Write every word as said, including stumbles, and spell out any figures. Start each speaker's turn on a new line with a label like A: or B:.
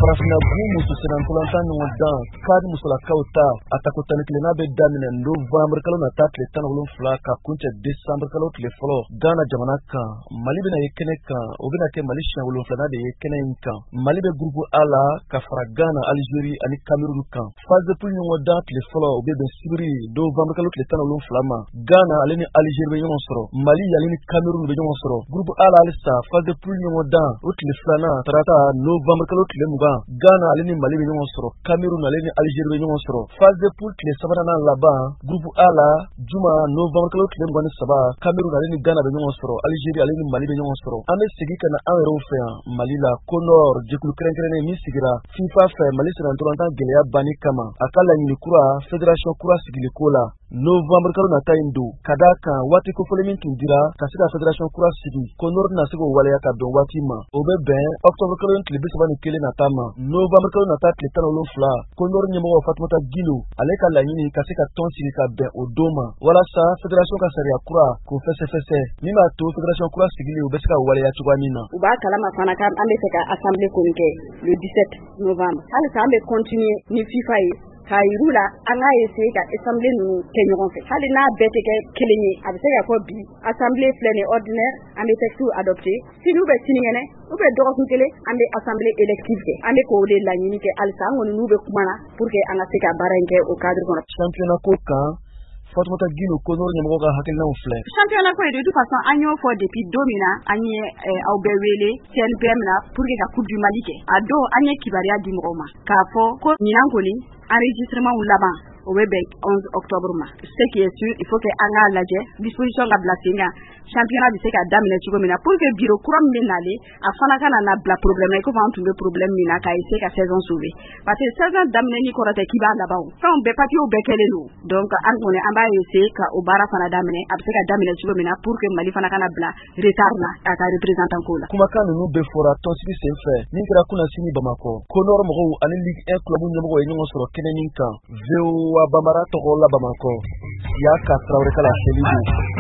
A: farafina bu muso senantolantan ɲɔgɔn dan kadi musolakaw ta a takotani kilenna bɛ daminɛ novembre kalo nata tile tan ni wolonwula ka kuncɛ décembre kalo tile fɔlɔ Ghana jamana kan. Mali bɛna ye kɛnɛ kan, o bɛna kɛ Mali siɲɛ wolonwulana de ye kɛnɛ in kan. Mali bɛ groupe A la ka fara Ghana, Algérie ani Cameroun kan. Phase de poule ɲɔgɔn dan tile fɔlɔ o bɛ bɛn sibiri novembre kalo tile tan ni wolonwula ma. Ghana ale ni Algérie bɛ ɲɔgɔn sɔrɔ, Mali ale ni Cameroun bɛ ɲɔgɔn sɔrɔ. Groupe A la halisa phase de poule ɲɔgɔn dan o tile filanan tarata novembre kalo tile mugan, Ghana ale ni Mali bɛ ɲɔgɔn sɔrɔ, Cameroun ale ni Algérie bɛ ɲɔgɔn sɔrɔ. Phase de poule tile sabanan laban groupe A la juma novembre kalo tile mugan ni saba, Cameroun ale ni Ghana bɛ ɲɔgɔn sɔrɔ, Algérie ale ni Mali bɛ ɲɔgɔn sɔrɔ. An bɛ segin ka na an yɛrɛw fɛ yan Mali la, ko nord jɛkulu kɛrɛnkɛrɛnnen min sigira FIFA fɛ Mali senantolantan gɛlɛya banni kama a ka laɲini kura fédération kura sigiliko la novembre kalo nata in don, ka d'a kan waati kofɔlen min tun dira ka se ka fédération kura sigi ko nord na se k'o waleya ka bɛn waati ma. O bɛ bɛn octobre kalo tile bi saba ni kelen nata ma. Novembre kalo nata tile tan ni wolonwula ko nord ɲɛmɔgɔ Fatumata Gilo ale ka laɲini ka se ka tɔn sigi ka bɛn o don ma walasa fédération ka sariya kura k'o fɛsɛfɛsɛ min b'a to fédération kura sigili u bɛ se ka waleya cogoya min na.
B: U b'a kalama fana kan an bɛ fɛ ka assemblée kɔni kɛ le dix-sept novembre. Halisa an bɛ continuer ni FIFA ye k'a yiru la an k'a essayer ka assemblée ninnu kɛ ɲɔgɔn fɛ. Hali n'a bɛɛ tɛ kɛ kelen ye a bɛ se ka fɔ bi assemblée filɛ nin ordinaire an bɛ texte adopté sini ou bien sinikɛnɛ ou bien dɔgɔkun kelen an bɛ assemblée élective kɛ. An bɛ k'o de laɲini kɛ halisa an kɔni n'u bɛ kuma na pour que an ka se ka baara in kɛ o cadre kɔnɔ.
A: Championnat ko kan Fatumata Gilo ko nord ɲɛmɔgɔ ka hakilinaw filɛ.
B: Championnat ko de toute façon an y'o fɔ depuis don min na an ye aw bɛɛ wele C N P M na pour que ka coupe du Mali kɛ. A don an ye kibaruya di mɔgɔw ma k'a fɔ ko ɲinan kɔni enregistrement laban o bɛ bɛn onze octobre ma. Ce qui est sûr il faut que an k'a lajɛ disposition ka bila sen kan championnat bɛ se ka daminɛ cogo min na pour que bureau kura min bɛ nalen a fana ka na bila problème na i ko fɔ an tun bɛ problème min na k'a essayer ka saison sauver parce que saison daminɛni kɔrɔ tɛ k'i b'a laban o fɛnw bɛɛ papiers bɛɛ kɛlen don donc an kɔni an b'a essayer ka o baara fana daminɛ a bɛ se ka daminɛ cogo min na pour que Mali fana kana bila retard la a ka représentant ko la.
A: Kumakan ninnu bɛɛ fɔra tɔnsigi sen fɛ min kɛra kunasini Bamakɔ ko nord mɔgɔw ani Ligue un club ɲɛmɔgɔ ye ɲɔgɔn sɔrɔ kɛnɛ min kan V O A Bambara tɔgɔ la Bamakɔ y'a ka Traoré kala seli don.